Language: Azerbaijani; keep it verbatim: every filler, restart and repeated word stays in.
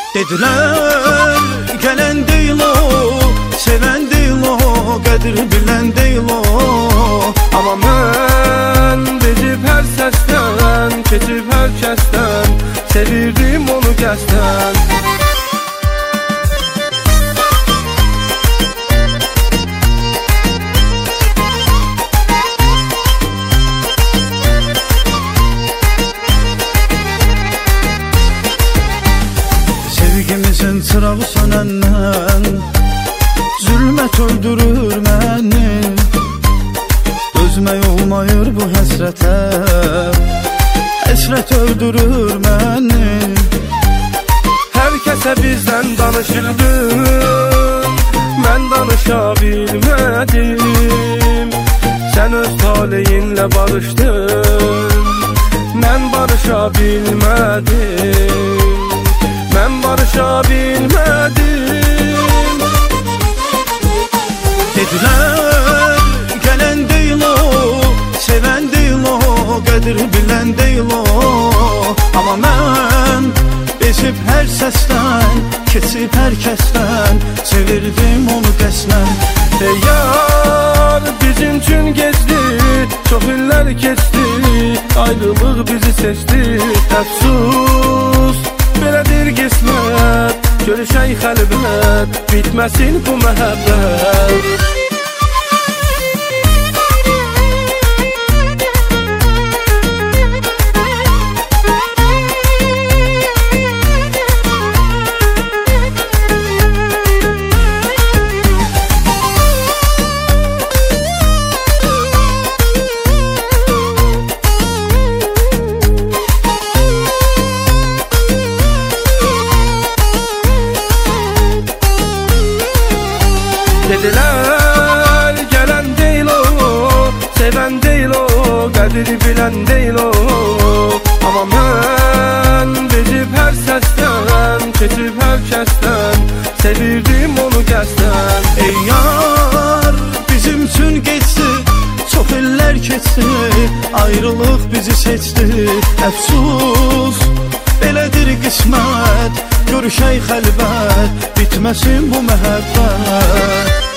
Dediler gelen değil o, seven değil o, qədir bilən değil o. Amma mən bezib hər səsdən, keçib hər kəsdən, sevirdim onu qəsdən. Sevgimizin çırağı sönəndən zülmət öldürür məni. Dözmək olmayır bu həsrətə, həsrət öldürür məni. Hər kəsə bizdən danışırdın, mən danışa bilmədim. Sən öz taleyinlə barışdın, mən barışa bilmədim. Mən barışa bilmədim. Dedilər gələn deyil o, sevən deyil o, qədir bilən deyil o. Amma mən bezib hər səsdən, keçib hər kəsdən, sevirdim onu qəsdən. Ey yar, bizim üçün geçdi, çox illər keçdi, ayrılıq bizi seçdi. Əfsus, belədir qismət, görüşək xəlbət, bitməsin bu məhəbbət. Dedilər gələn deyil o, sevən deyil o, qədri bilən deyil o. Amma mən bezib hər səsdən, keçib hər kəsdən, sevirdim onu qəsdən. Ey yar, bizim üçün geçdi, çox illər keçdi, ayrılıq bizi seçdi. Əfsus, belədir qismət, görüşək xəlbət, bitməsin bu məhəbbət.